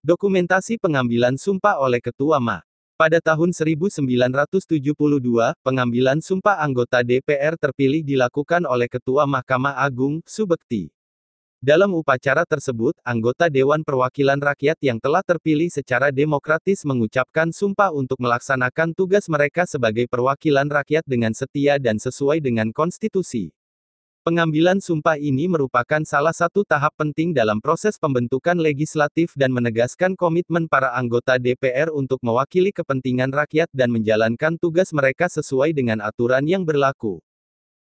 Dokumentasi pengambilan sumpah oleh Ketua Ma. Pada tahun 1972, pengambilan sumpah anggota DPR terpilih dilakukan oleh Ketua Mahkamah Agung, Subekti. Dalam upacara tersebut, anggota Dewan Perwakilan Rakyat yang telah terpilih secara demokratis mengucapkan sumpah untuk melaksanakan tugas mereka sebagai perwakilan rakyat dengan setia dan sesuai dengan konstitusi. Pengambilan sumpah ini merupakan salah satu tahap penting dalam proses pembentukan legislatif dan menegaskan komitmen para anggota DPR untuk mewakili kepentingan rakyat dan menjalankan tugas mereka sesuai dengan aturan yang berlaku.